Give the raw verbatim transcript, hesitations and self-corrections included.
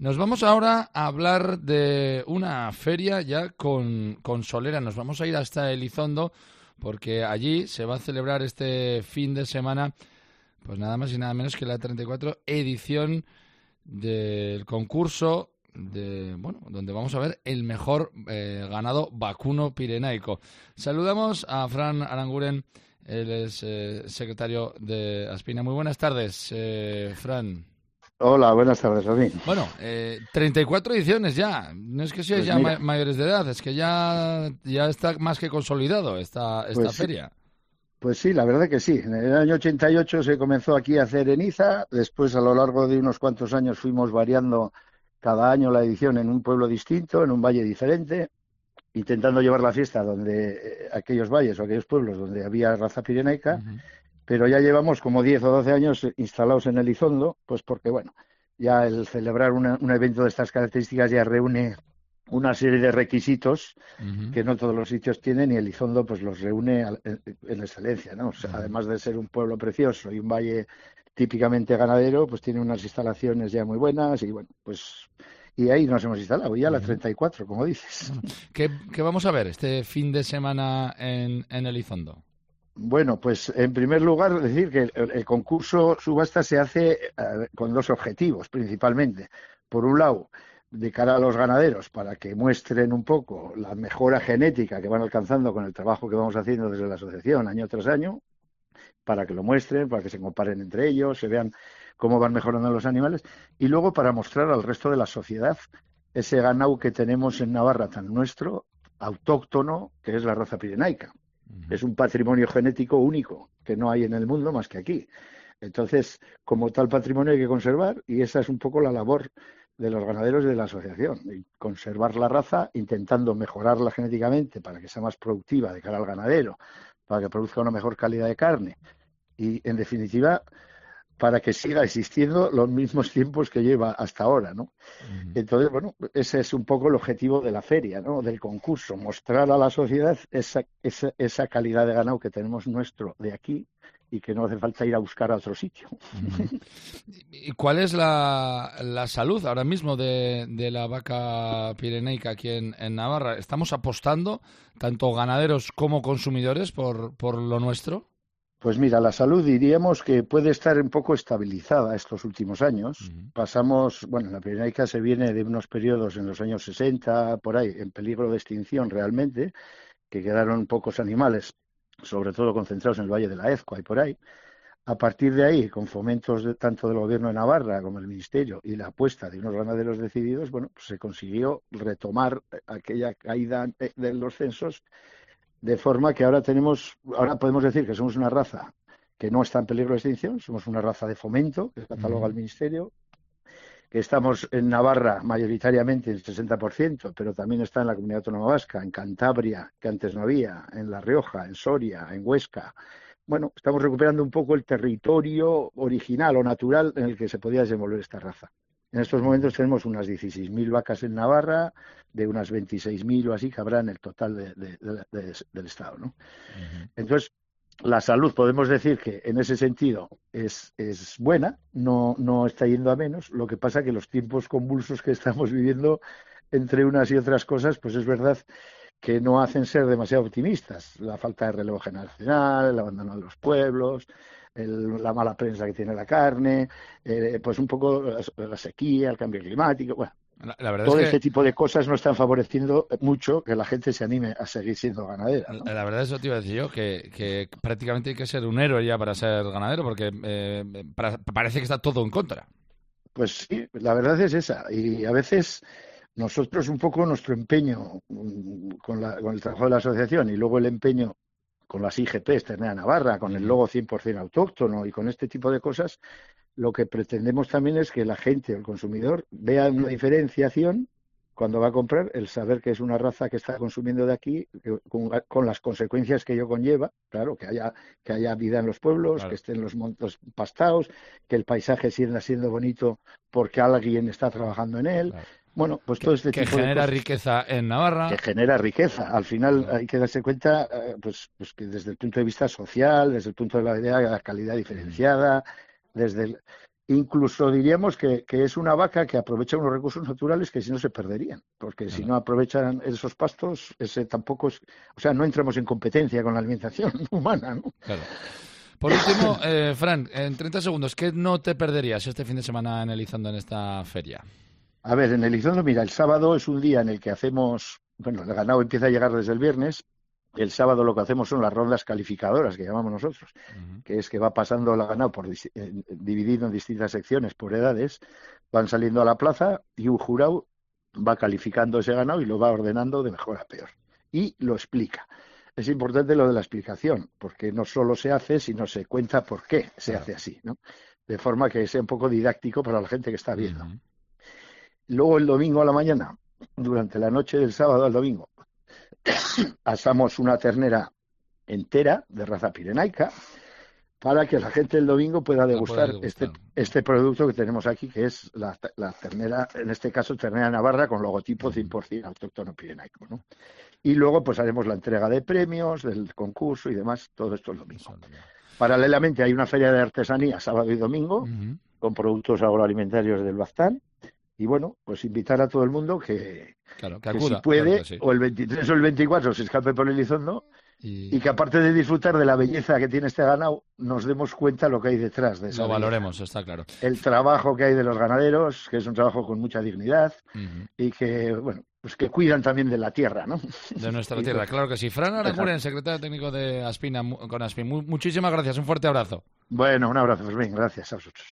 Nos vamos ahora a hablar de una feria ya con, con solera. Nos vamos a ir hasta Elizondo porque allí se va a celebrar este fin de semana, pues nada más y nada menos que la treinta y cuatro edición del concurso de, bueno, donde vamos a ver el mejor eh, ganado vacuno pirenaico. Saludamos a Fran Aranguren, él es eh, secretario de Aspina. Muy buenas tardes, eh, Fran. Hola, buenas tardes, Fermín. Bueno, eh, treinta y cuatro ediciones ya. No es que seáis Pues ya mira, ma- mayores de edad, es que ya, ya está más que consolidado esta, esta pues sí, feria. pues sí, la verdad que sí. En el año ochenta y ocho se comenzó aquí a hacer en Iza, después a lo largo de unos cuantos años fuimos variando cada año la edición en un pueblo distinto, en un valle diferente, intentando llevar la fiesta donde eh, aquellos valles o aquellos pueblos donde había raza pirenaica, Ujú. pero ya llevamos como diez o doce años instalados en Elizondo, pues porque, bueno, ya el celebrar una- un evento de estas características ya reúne una serie de requisitos Ujú, que no todos los sitios tienen y Elizondo pues los reúne al- en, en excelencia, ¿no? O sea, ujú. además de ser un pueblo precioso y un valle típicamente ganadero, pues tiene unas instalaciones ya muy buenas y bueno, pues y ahí nos hemos instalado ya la Ujú. treinta y cuatro, como dices. Bueno, ¿qué, qué vamos a ver este fin de semana en, en Elizondo? Bueno, pues en primer lugar decir que el, el concurso subasta se hace eh, con dos objetivos principalmente. Por un lado, de cara a los ganaderos, para que muestren un poco la mejora genética que van alcanzando con el trabajo que vamos haciendo desde la asociación año tras año, para que lo muestren, para que se comparen entre ellos, se vean cómo van mejorando los animales, y luego para mostrar al resto de la sociedad ese ganado que tenemos en Navarra tan nuestro, autóctono, que es la raza pirenaica. Ujú, Es un patrimonio genético único que no hay en el mundo más que aquí. Entonces, como tal patrimonio hay que conservar y esa es un poco la labor de los ganaderos y de la asociación, y conservar la raza, intentando mejorarla genéticamente para que sea más productiva de cara al ganadero, para que produzca una mejor calidad de carne y, en definitiva, para que siga existiendo los mismos tiempos que lleva hasta ahora, ¿no? ujú. Entonces, bueno, ese es un poco el objetivo de la feria, ¿no? Del concurso, mostrar a la sociedad esa, esa, esa calidad de ganado que tenemos nuestro de aquí y que no hace falta ir a buscar a otro sitio. Ujú. ¿Y cuál es la, la salud ahora mismo de, de la vaca pirenaica aquí en, en Navarra? ¿Estamos apostando, tanto ganaderos como consumidores, por, por lo nuestro? Pues mira, la salud diríamos que puede estar un poco estabilizada estos últimos años. Ujú, Pasamos, bueno, la pirenaica se viene de unos periodos en los años sesenta, por ahí, en peligro de extinción realmente, que quedaron pocos animales, sobre todo concentrados en el Valle de la Ezcoa y por ahí. A partir de ahí, con fomentos de, tanto del Gobierno de Navarra como del Ministerio y la apuesta de unos ganaderos decididos, bueno, pues se consiguió retomar aquella caída de los censos, de forma que ahora tenemos, ahora podemos decir que somos una raza que no está en peligro de extinción, somos una raza de fomento, que cataloga el ujú. Ministerio, que estamos en Navarra mayoritariamente en el sesenta por ciento, pero también está en la Comunidad Autónoma Vasca, en Cantabria, que antes no había, en La Rioja, en Soria, en Huesca. Bueno, estamos recuperando un poco el territorio original o natural en el que se podía desenvolver esta raza. En estos momentos tenemos unas dieciséis mil vacas en Navarra, de unas veintiséis mil o así que habrá en el total de, de, de, de, del Estado, ¿no? Ujú. Entonces, la salud, podemos decir que en ese sentido es, es buena, no, no está yendo a menos. Lo que pasa que los tiempos convulsos que estamos viviendo entre unas y otras cosas, pues es verdad que no hacen ser demasiado optimistas. La falta de relevo generacional, el abandono de los pueblos, el, la mala prensa que tiene la carne, eh, pues un poco la, la sequía, el cambio climático, bueno, La, la verdad es todo que este tipo de cosas no están favoreciendo mucho que la gente se anime a seguir siendo ganadera, ¿no? La verdad, eso te iba a decir yo, que, que prácticamente hay que ser un héroe ya para ser ganadero, porque eh, para- parece que está todo en contra. Pues sí, la verdad es esa. Y a veces nosotros un poco nuestro empeño mm, con, la, con el trabajo de la asociación y luego el empeño con las I G Ps, Ternera Navarra, con el Ujú. logo cien por ciento autóctono y con este tipo de cosas, lo que pretendemos también es que la gente, el consumidor, vea una diferenciación cuando va a comprar, el saber que es una raza que está consumiendo de aquí, que, con, con, las consecuencias que ello conlleva, claro, que haya, que haya vida en los pueblos, que Claro, estén los montes pastados, que el paisaje siga siendo bonito porque alguien está trabajando en él. claro. Bueno, pues Que, todo este que tipo de genera cosas riqueza en que Navarra. genera riqueza. Al final Claro. hay que darse cuenta, eh, pues, pues que desde el punto de vista social, desde el punto de la idea de la calidad Ujú. diferenciada, desde el, Incluso diríamos que, que es una vaca que aprovecha unos recursos naturales que si no se perderían, porque Claro. si no aprovechan esos pastos, ese tampoco es, o sea, no entramos en competencia con la alimentación humana, ¿no? Claro. Por último, eh, Fran, en treinta segundos, ¿qué no te perderías este fin de semana en Elizondo en esta feria? A ver, en Elizondo, mira, el sábado es un día en el que hacemos, bueno, el ganado empieza a llegar desde el viernes. El sábado lo que hacemos son las rondas calificadoras, que llamamos nosotros, Uh-huh. que es que va pasando el ganado por, eh, dividido en distintas secciones por edades, van saliendo a la plaza y un jurado va calificando ese ganado y lo va ordenando de mejor a peor. Y lo explica. Es importante lo de la explicación, porque no solo se hace, sino se cuenta por qué se Claro. hace así, ¿no? De forma que sea un poco didáctico para la gente que está viendo. Uh-huh. Luego el domingo a la mañana, durante la noche del sábado al domingo, asamos una ternera entera de raza pirenaica para que la gente el domingo pueda degustar, degustar. este, este producto que tenemos aquí, que es la, la ternera, en este caso ternera navarra con logotipo cien por ciento autóctono pirenaico, ¿no? Y luego pues haremos la entrega de premios, del concurso y demás, todo esto el domingo. Paralelamente hay una feria de artesanía sábado y domingo, Uh-huh. con productos agroalimentarios del Baztán. Y bueno, pues invitar a todo el mundo que, Claro, que que acuda, si puede, claro que sí. o el veintitrés o el veinticuatro se escape por Elizondo, Y y que aparte de disfrutar de la belleza que tiene este ganado, nos demos cuenta lo que hay detrás de esa lo belleza. valoremos, está claro. El trabajo que hay de los ganaderos, que es un trabajo con mucha dignidad, Uh-huh. y que, bueno, pues que cuidan también de la tierra, ¿no? De nuestra Y tierra, pues, claro que sí. Fran Aranguren, secretario técnico de Aspina, mu- con Aspin. Mu- muchísimas gracias, un fuerte abrazo. bueno, un abrazo, pues bien, gracias a vosotros.